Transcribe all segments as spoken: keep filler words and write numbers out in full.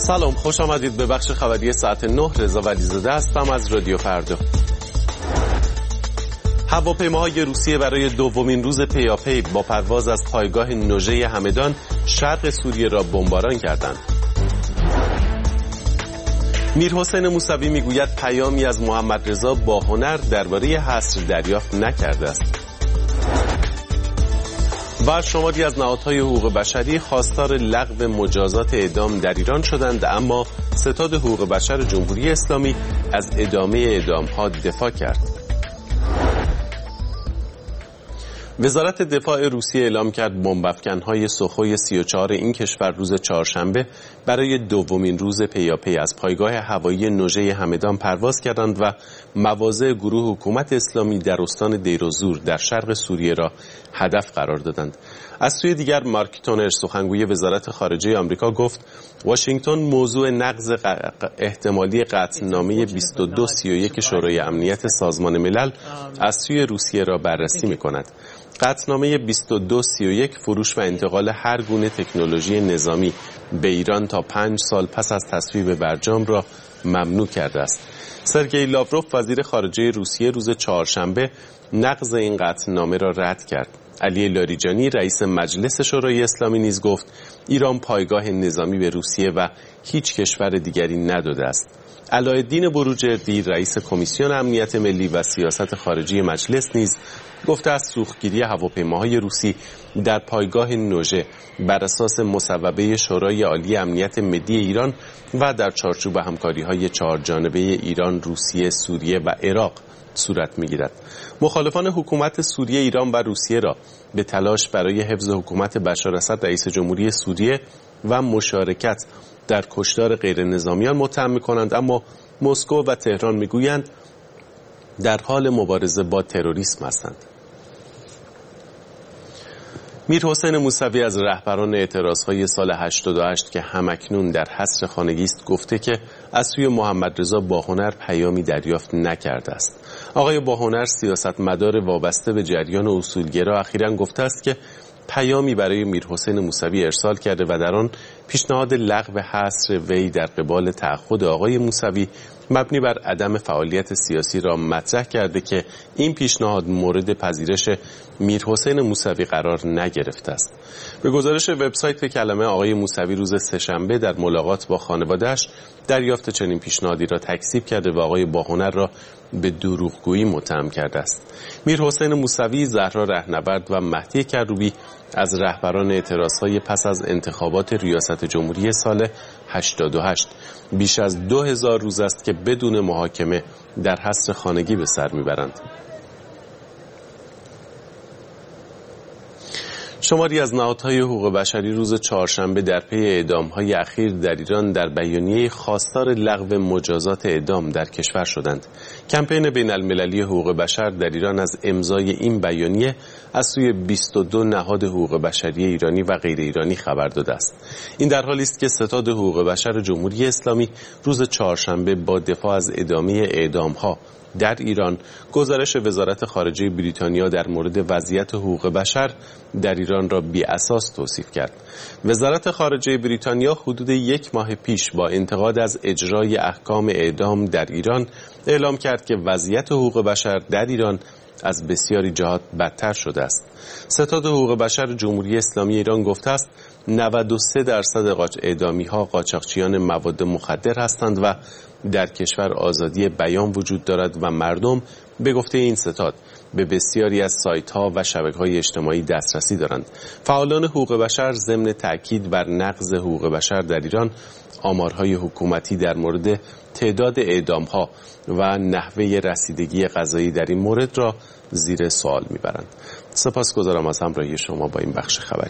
سلام، خوش آمدید به بخش خبری ساعت نه. رضا ولیزاده هستم از رادیو فردا. هواپیماهای روسیه برای دومین روز پیاپی با پرواز از پایگاه نوژه همدان شرق سوریه را بمباران کردند. میرحسین موسوی میگوید پیامی از محمد رضا با هنر درباره حصر دریافت نکرده است. و شماری از نهادهای حقوق بشری خواستار لغو مجازات اعدام در ایران شدند، اما ستاد حقوق بشر جمهوری اسلامی از ادامه اعدام‌ها دفاع کرد. وزارت دفاع روسیه اعلام کرد بمب‌افکن‌های سوخوی سی و چهار این کشور روز چهارشنبه برای دومین روز پیاپی از پایگاه هوایی نوژه همدان پرواز کردند و مواضع گروه حکومت اسلامی در استان دیرالزور در شرق سوریه را هدف قرار دادند. از سوی دیگر مارک تونر سخنگوی وزارت خارجه آمریکا گفت واشنگتن موضوع نقض احتمالی قطعنامه بیست و دو سی و یک شورای امنیت سازمان ملل از سوی روسیه را بررسی می‌کند. قطعنامه بیست و دو سی و یک فروش و انتقال هر گونه تکنولوژی نظامی به ایران تا پنج سال پس از تصویب برجام را ممنوع کرده است. سرگئی لاوروف وزیر خارجه روسیه روز چهارشنبه نقض این قطعنامه را رد کرد. علی لاریجانی رئیس مجلس شورای اسلامی نیز گفت ایران پایگاه نظامی به روسیه و هیچ کشور دیگری نداده است. علاءالدین بروجردی رئیس کمیسیون امنیت ملی و سیاست خارجی مجلس نیز گفته است سوختگیری هواپیماهای روسی در پایگاه نوژه بر اساس مصوبه شورای عالی امنیت ملی ایران و در چارچوب همکاری‌های چهار جانبه ایران، روسیه، سوریه و عراق صورت می‌گیرد. مخالفان حکومت سوریه ایران و روسیه را به تلاش برای حفظ حکومت بشار اسد رئیس جمهوری سوریه و مشارکت در کشتار غیر نظامیان متهم می‌کنند، اما مسکو و تهران می‌گویند در حال مبارزه با تروریسم هستند. میرحسین موسوی از رهبران اعتراضهای سال هشتاد و هشت که همکنون در حصر خانگی است گفته که از سوی محمد رضا با هنر پیامی دریافت نکرده است. آقای با هنر سیاستمدار وابسته به جریان اصولگرا اخیراً گفته است که پیامی برای میرحسین موسوی ارسال کرده و در آن پیشنهاد لغو حصر وی در قبال تعهد آقای موسوی مبنی بر عدم فعالیت سیاسی را مطرح کرده که این پیشنهاد مورد پذیرش میرحسین موسوی قرار نگرفته است. به گزارش وبسایت کلمه آقای موسوی روز سه‌شنبه در ملاقات با خانواده‌اش دریافت چنین پیشنهادی را تکذیب کرده و آقای باهنر را به دروغگویی متهم کرده است. میرحسین موسوی، زهرا رهنورد و مهدی کروبی از رهبران اعتراضهای پس از انتخابات ریاست جمهوری سال هشتاد و هشت بیش از دو هزار روز است که بدون محاکمه در حصر خانگی به سر میبرند. شماری از نهادهای حقوق بشری روز چهارشنبه در پی اعدام‌های اخیر در ایران در بیانیه خواستار لغو مجازات اعدام در کشور شدند. کمپین بین‌المللی حقوق بشر در ایران از امضای این بیانیه از سوی بیست و دو نهاد حقوق بشری ایرانی و غیر ایرانی خبر داده است. این در حالی است که ستاد حقوق بشر جمهوری اسلامی روز چهارشنبه با دفاع از ادامه اعدام‌ها در ایران گزارش وزارت خارجه بریتانیا در مورد وضعیت حقوق بشر در ایران را بی اساس توصیف کرد. وزارت خارجه بریتانیا حدود یک ماه پیش با انتقاد از اجرای احکام اعدام در ایران اعلام کرد که وضعیت حقوق بشر در ایران از بسیاری جهات بدتر شده است. ستاد حقوق بشر جمهوری اسلامی ایران گفته است نود و سه درصد اعدامی‌ها قاچاقچیان مواد مخدر هستند و در کشور آزادی بیان وجود دارد و مردم به گفته این ستاد به بسیاری از سایت‌ها و شبکه‌های اجتماعی دسترسی دارند. فعالان حقوق بشر ضمن تأکید بر نقض حقوق بشر در ایران آمارهای حکومتی در مورد تعداد اعدام‌ها و نحوه رسیدگی قضایی در این مورد را زیر سوال می‌برند. سپاسگزارم از همراهی شما با این بخش خبری.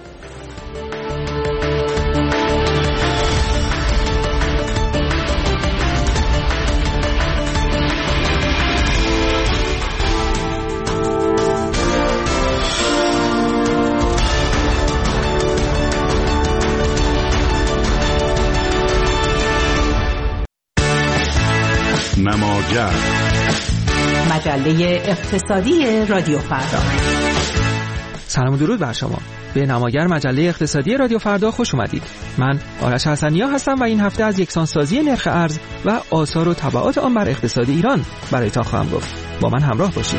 نماگر مجله اقتصادی رادیو فردا. سلام و درود بر شما. به نماگر مجله اقتصادی رادیو فردا خوش اومدید. من آرش حسنیا هستم و این هفته از یکسانسازی نرخ ارز و آثار و تبعات آن بر اقتصاد ایران برایتان خواهم گفت. با من همراه باشید.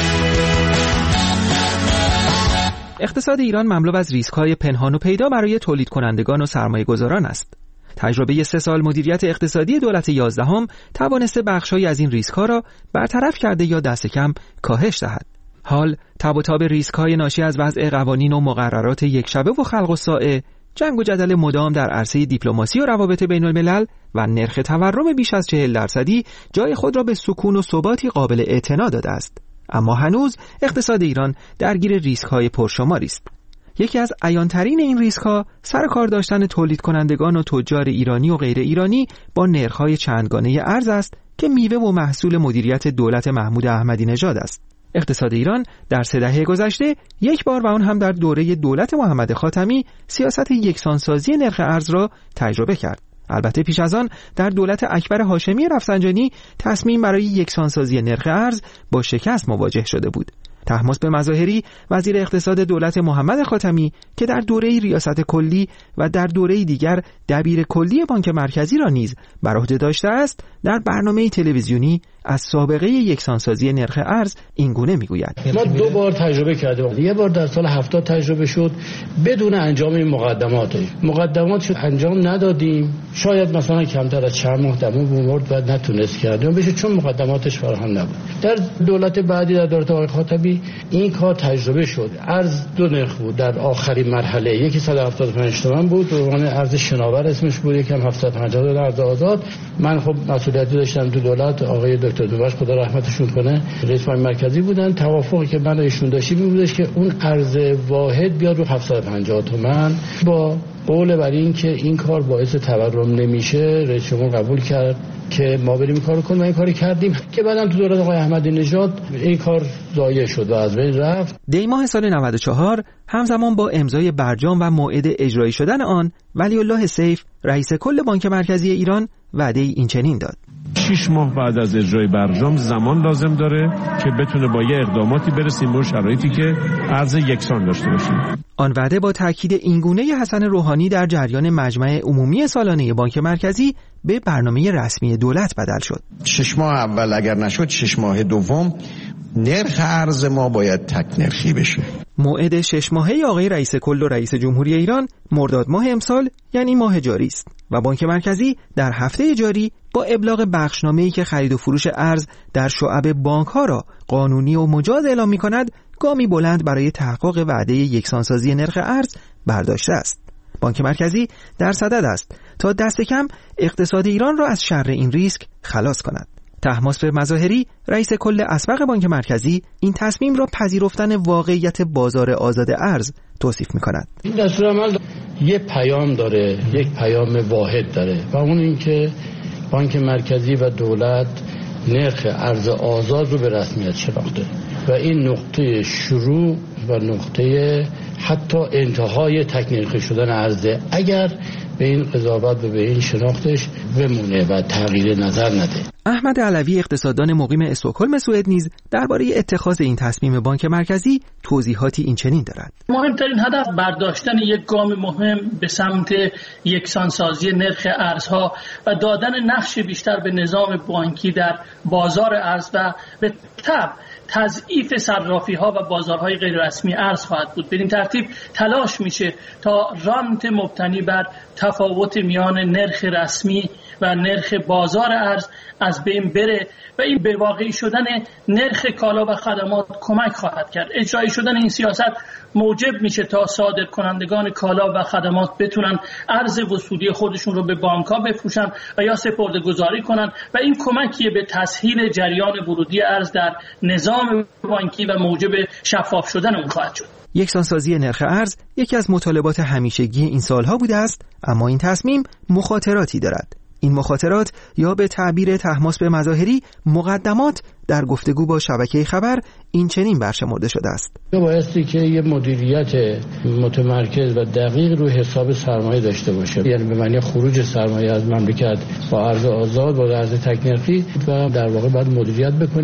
اقتصاد ایران مملو از ریسک‌های پنهان و پیدا برای تولید کنندگان و سرمایه‌گذاران است. تجربه سه سال مدیریت اقتصادی دولت یازدهم توانسته بخش‌هایی از این ریسک‌ها را برطرف کرده یا دست کم کاهش دهد. حال تب و تاب ریسک‌های ناشی از وضع قوانین و مقررات یکشبه و خلق الساعه، جنگ و جدل مدام در عرصه دیپلماسی و روابط بین‌الملل و نرخ تورم بیش از چهل درصدی جای خود را به سکون و ثباتی قابل اعتنا داده است. اما هنوز اقتصاد ایران درگیر ریسک‌های پرشماری است. یکی از عیان‌ترین این ریسک‌ها سر کار داشتن تولید کنندگان و تجار ایرانی و غیر ایرانی با نرخ‌های چندگانه ارز است که میوه و محصول مدیریت دولت محمود احمدی نژاد است. اقتصاد ایران در سه دهه گذشته یک بار و آن هم در دوره دولت محمد خاتمی سیاست یکسانسازی نرخ ارز را تجربه کرد. البته پیش از آن در دولت اکبر هاشمی رفسنجانی تصمیم برای یکسانسازی نرخ ارز با شکست مواجه شده بود. طهماسب مظاهری وزیر اقتصاد دولت محمد خاتمی که در دوره ریاست کلی و در دوره دیگر دبیر کلی بانک مرکزی را نیز بر عهده داشته است، در برنامه تلویزیونی از سابقه یکسانسازی نرخ ارز اینگونه میگوید: ما دو بار تجربه کردیم. یه بار در سال هفتاد تجربه شد بدون انجام این مقدمات. مقدمات انجام ندادیم، شاید مثلا کمتر از چند ماه دمون بمرد و نتونست کردیم بشه چون مقدماتش فراهم نبود. در دولت بعدی در دولت آقای خاتمی این کار تجربه شد. ارز دو نرخ بود در آخرین مرحله، یکی صد و هفتاد و پنج تومان بود، دوم ارز شناور اسمش بود، یکم هفتصد و پنجاه دلار ارز آزاد. من خب مسئولیتی داشتم تو دولت، آقای دکتر دوباش خدا رحمتشون کنه رئیس بانک مرکزی بودن. توافقی که من و ایشون داشتیم این بودش که اون ارز واحد بیاد رو هفتصد و پنجاه تومان. با قول بر این که این کار باعث تورم نمیشه رئیس جمهور قبول کرد که ما بریم این کارو کنیم. این کاری کردیم که بعدم تو دولت آقای احمدی نژاد این کار ضایع شد و از بین رفت. دی ماه سال نود و چهار همزمان با امضای برجام و موعد اجرایی شدن آن، ولی الله سیف رئیس کل بانک مرکزی ایران وعده این چنین داد: شش ماه بعد از اجرای برجام زمان لازم داره که بتونه با یه اقداماتی برسیم به شرایطی که ارز یکسان داشته باشیم. آن وعده با تاکید اینگونه حسن روحانی در جریان مجمع عمومی سالانه بانک مرکزی به برنامه رسمی دولت بدل شد. شش ماه اول اگر نشد، شش ماه دوم نرخ ارز ما باید تک نرخی بشه. موعد شش ماهه آقای رئیس کل و رئیس جمهوری ایران مرداد ماه امسال، یعنی ماه جاری است و بانک مرکزی در هفته جاری با ابلاغ بخشنامه‌ای که خرید و فروش ارز در شعب بانک‌ها را قانونی و مجاز اعلام می‌کند، گامی بلند برای تحقق وعده یکسانسازی نرخ ارز برداشته است. بانک مرکزی در صدد است تا دست کم اقتصاد ایران را از شر این ریسک خلاص کند. طهماسب مظاهری رئیس کل اسبق بانک مرکزی این تصمیم را پذیرفتن واقعیت بازار آزاد ارز توصیف می‌کند. این دستورالعمل یک پیام داره، یک پیام واحد داره و اون این که بانک مرکزی و دولت نرخ ارز آزاد رو به رسمیت شناخته و این نقطه شروع و نقطه حتی انتهای تک نرخی شدن ارزه اگر به این قضاوت و به این شناختش بمونه و تغییر نظر نده. احمد علوی اقتصاددان مقیم استکهلم سوئد نیز درباره اتخاذ این تصمیم بانک مرکزی توضیحاتی این چنین دارد: مهمترین هدف برداشتن یک گام مهم به سمت یکسانسازی نرخ ارزها و دادن نقش بیشتر به نظام بانکی در بازار ارز و به تبع تضعیف صرافی‌ها و بازارهای غیر رسمی ارز خواهد بود. بدین ترتیب تلاش میشه تا رانت مبتنی بر تفاوت میان نرخ رسمی و نرخ بازار ارز از بین بره و این به واقعی شدن نرخ کالا و خدمات کمک خواهد کرد. اجرایی شدن این سیاست موجب میشه تا صادر کنندگان کالا و خدمات بتونن ارز وصولی خودشون رو به بانک‌ها بفروشن و یا سپرده‌گذاری کنن و این کمکیه به تسهیل جریان ورودی ارز در نظام بانکی و موجب شفاف شدن اون خواهد شد. یکسانسازی نرخ ارز یکی از مطالبات همیشگی این سالها بوده است، اما این تصمیم مخاطراتی دارد. این مخاطرات یا به تعبیر طهماسب مظاهری مقدمات در گفتگو با شبکه خبر این چنین برشمرده شده است: بایستی که یه مدیریت متمرکز و دقیق روی حساب سرمایه داشته باشه، یعنی به معنی خروج سرمایه از مملکت با ارز آزاد با ارز تک نرخی و در واقع باید مدیریت بکنیم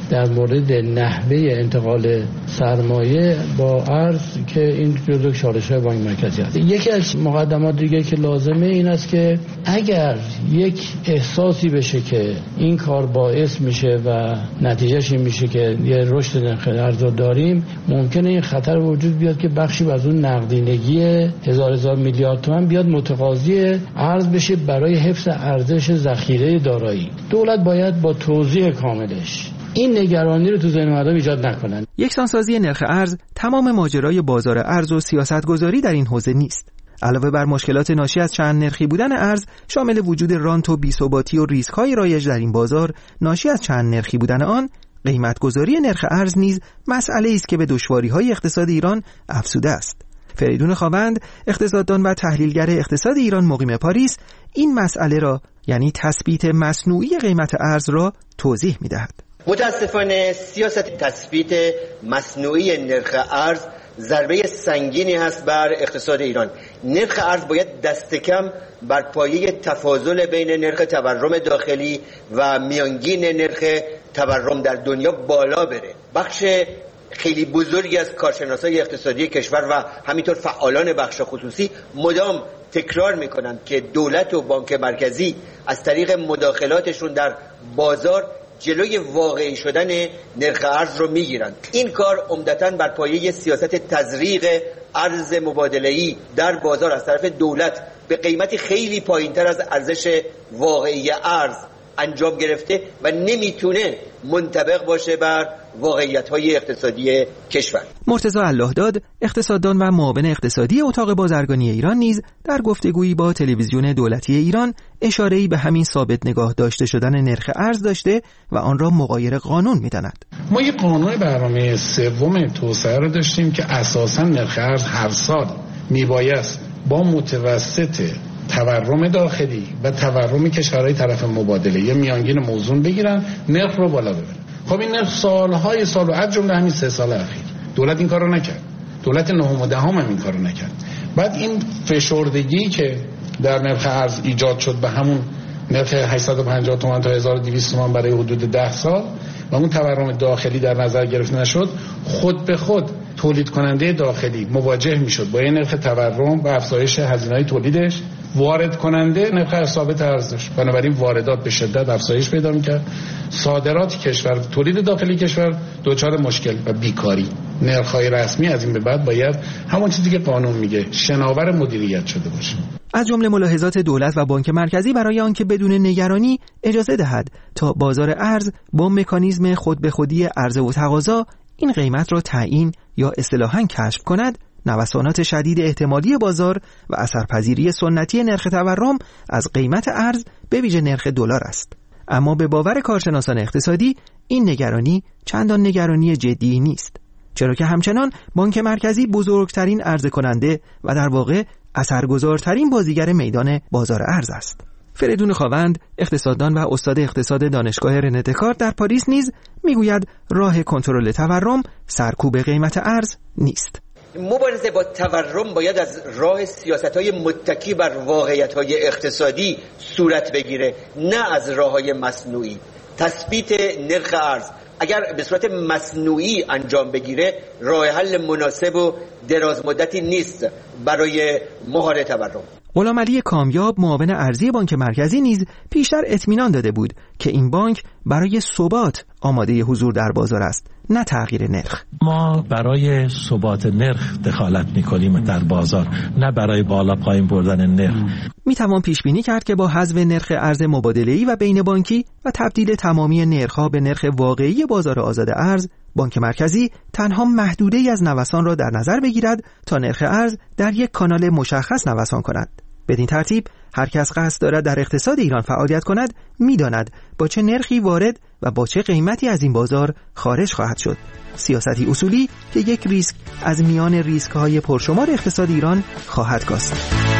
در مورد نحوه انتقال سرمایه با ارز که این جزو چالش‌های بانک مرکزی است. یکی از مقدمات دیگه که لازمه این است که اگر یک احساسی بشه که این کار باعث میشه و نتیجهش این میشه که یه رشد نرخ ارز داریم، ممکنه این خطر وجود بیاد که بخشی از اون نقدینگی هزار هزار میلیارد تومان بیاد متقاضی ارز بشه برای حفظ ارزش ذخیره دارایی. دولت باید با توضیح کاملش این نگرانی رو تو ذهن مردم ایجاد نکنن. یکسانسازی نرخ ارز تمام ماجرای بازار ارز و سیاستگذاری در این حوزه نیست. علاوه بر مشکلات ناشی از چند نرخی بودن ارز، شامل وجود رانت و بی‌ثباتی و ریسک‌های رایج در این بازار ناشی از چند نرخی بودن آن، قیمت‌گذاری نرخ ارز نیز مسئله‌ای است که به دشواری‌های اقتصاد ایران افزوده است. فریدون خاوند، اقتصاددان و تحلیلگر اقتصاد ایران مقیم پاریس، این مسئله را یعنی تثبیت مصنوعی قیمت ارز را توضیح می‌دهد. متاسفانه سیاست تثبیت مصنوعی نرخ ارز ضربه سنگینی هست بر اقتصاد ایران. نرخ ارز باید دست کم بر پایه تفاضل بین نرخ تورم داخلی و میانگین نرخ تورم در دنیا بالا بره. بخش خیلی بزرگی از کارشناسای اقتصادی کشور و همینطور فعالان بخش خصوصی مدام تکرار میکنند که دولت و بانک مرکزی از طریق مداخلاتشون در بازار جلوی واقعی شدن نرخ ارز رو میگیرند. این کار عمدتاً بر پایه سیاست تزریق ارز مبادله‌ای در بازار از طرف دولت به قیمتی خیلی پایینتر از ارزش واقعی ارز انجام گرفته و نمیتونه منطبق باشه بر واقعیت‌های اقتصادی کشور. مرتضی اللهداد، اقتصاددان و معاون اقتصادی اتاق بازرگانی ایران نیز در گفتگویی با تلویزیون دولتی ایران اشاره‌ای به همین ثابت نگاه داشته شدن نرخ ارز داشته و آن را مغایر قانون می‌داند. ما یک قانون برنامه سوم توسعه را داشتیم که اساساً نرخ ارز هر سال میبایست با متوسط تورم داخلی و تورم کشورهای طرف مبادله یه میانگین موزون بگیرن، نرخ رو بالا ببرن. خب این نرخ سالهای سال و از جمله همین سه سال اخیر دولت این کارو نکرد. دولت نهم و دهم هم این کارو نکرد. بعد این فشردگی که در نرخ ارز ایجاد شد به همون نرخ هشتصد و پنجاه تومان تا هزار و دویست تومان برای حدود ده سال و اون تورم داخلی در نظر گرفته نشد، خود به خود تولید کننده داخلی مواجه میشد با این نرخ تورم و افزایش هزینه‌های تولیدش، وارد کننده نرخ ثابت ارز داشت، بنابراین واردات به شدت افزایش پیدا میکرد، صادرات کشور، تولید داخلی کشور دچار مشکل و بیکاری. نرخ‌های رسمی از این به بعد باید همون چیزی که قانون میگه شناور مدیریت شده باشه. از جمله ملاحظات دولت و بانک مرکزی برای آنکه بدون نگرانی اجازه دهد تا بازار ارز با مکانیزم خود به خودی عرضه و تقاضا این قیمت را تعیین یا اصطلاحاً کشف کند، نوسانات شدید احتمالی بازار و اثرپذیری سنتی نرخ تورم از قیمت ارز به ویژه نرخ دلار است. اما به باور کارشناسان اقتصادی این نگرانی چندان نگرانی جدی نیست، چرا که همچنان بانک مرکزی بزرگترین عرضه کننده و در واقع اثرگذارترین بازیگر میدان بازار ارز است. فریدون خاوند، اقتصاددان و استاد اقتصاد دانشگاه رنه دکارت در پاریس نیز میگوید راه کنترل تورم سرکوب قیمت ارز نیست. مبارزه با تورم باید از راه سیاست‌های متکی بر واقعیت‌های اقتصادی صورت بگیره، نه از راه‌های مصنوعی. تثبیت نرخ ارز اگر به صورت مصنوعی انجام بگیره راه حل مناسب و دراز مدتی نیست برای مهار تورم. غلامعلی کامیاب، معاون ارزی بانک مرکزی نیز پیشتر اطمینان داده بود که این بانک برای ثبات آماده حضور در بازار است، نه تغییر نرخ. ما برای ثبات نرخ دخالت می‌کنیم در بازار، نه برای بالا پایین بردن نرخ. میتوان پیش بینی کرد که با حذف نرخ ارز مبادله‌ای و بین بانکی و تبدیل تمامی نرخ‌ها به نرخ واقعی بازار آزاد ارز، بانک مرکزی تنها محدوده‌ای از نوسان را در نظر بگیرد تا نرخ ارز در یک کانال مشخص نوسان کند. بدین ترتیب هر کس قصد دارد در اقتصاد ایران فعالیت کند می‌داند با چه نرخی وارد و با چه قیمتی از این بازار خارج خواهد شد. سیاستی اصولی که یک ریسک از میان ریسک‌های پرشمار اقتصاد ایران خواهد کاست.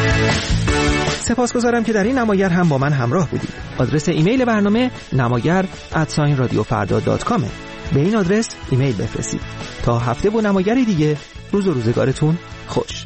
سپاسگزارم که در این نماگر هم با من همراه بودید. آدرس ایمیل برنامه نماگر ات رادیو فردا دات کام. به این آدرس ایمیل بفرستید. تا هفته با نماگری دیگه، روز و روزگارتون خوش.